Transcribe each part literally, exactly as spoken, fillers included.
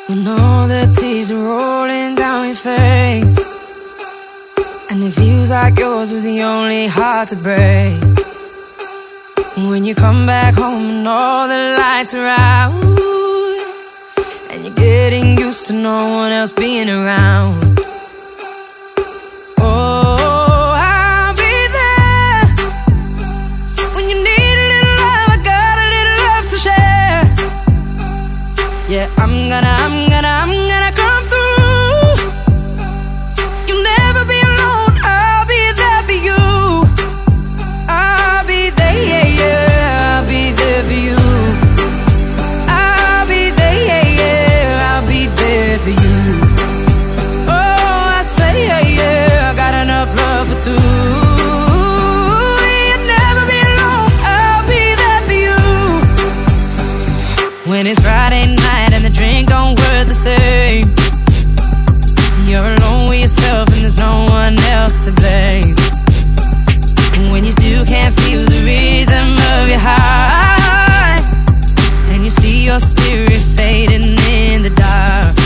When all the tears are rolling down your face, and it feels like yours was the only heart to break. When you come back home and all the lights are out, and you're getting used to no one else being around. Oh, I'll be there when you need a little love. I got a little love to share. Yeah, I'm gonna, I'm gonna, I'm gonna come through. You'll never be alone. I'll be there for you. I'll be there, yeah, yeah. I'll be there for you. I'll be there, yeah, yeah. I'll be there for you. Oh, I say, yeah, yeah. I got enough love for two. You'll never be alone. I'll be there for you. When it's Friday night and the drink don't work the same, you're alone with yourself and there's no one else to blame. And when you still can't feel the rhythm of your heart, and you see your spirit fading in the dark.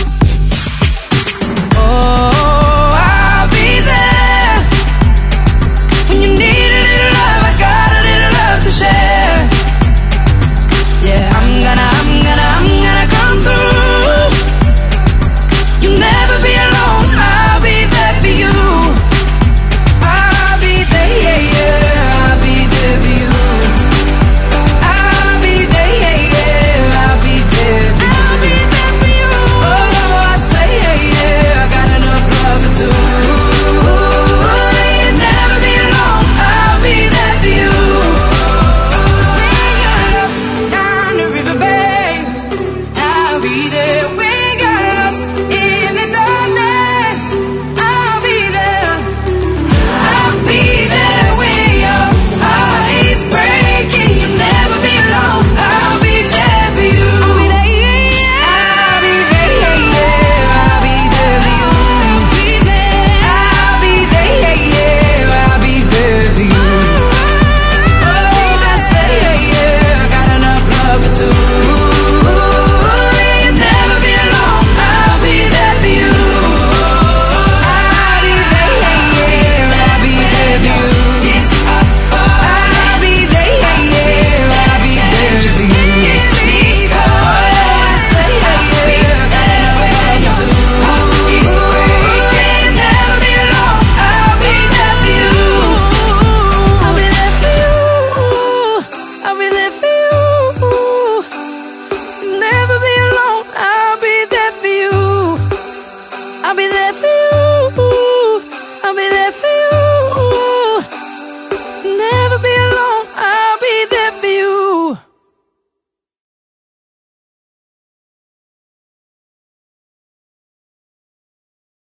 Oh, I'll be there when you need a little love. I got a little love to share. Yeah, I'm gonna, I'm gonna, I'm gonna come through. You'll never be alone. I'll be there for you. I'll be there, yeah, yeah. I'll be there for you. I'll be there, yeah, yeah. I'll be there for you. I'll be there for you. Oh, I say, yeah, yeah. I got enough love for two. You'll never be alone. I'll be there for you. When you're lost down the river, babe, I'll be there. When you're lost in the darkness, I'll be there. I'll be there when your heart is breaking. You'll never be alone. I'll be there for you. I'll be there, yeah, yeah. I'll be there for you. I'll be there, yeah, yeah. I'll be there for you. Oh, I say, yeah, yeah. I got enough love for two. You'll never be alone. I'll be there for you. I'll be there, yeah, yeah. I'll be there for you. I'll be there, yeah, yeah. I'll be there for you. Oh, I say, yeah, yeah. I got enough love for two. You'll never be alone. I'll be there for you. I'll be there for you. I'll be there for you. Never be alone. I'll be there for you. I'll be there for you.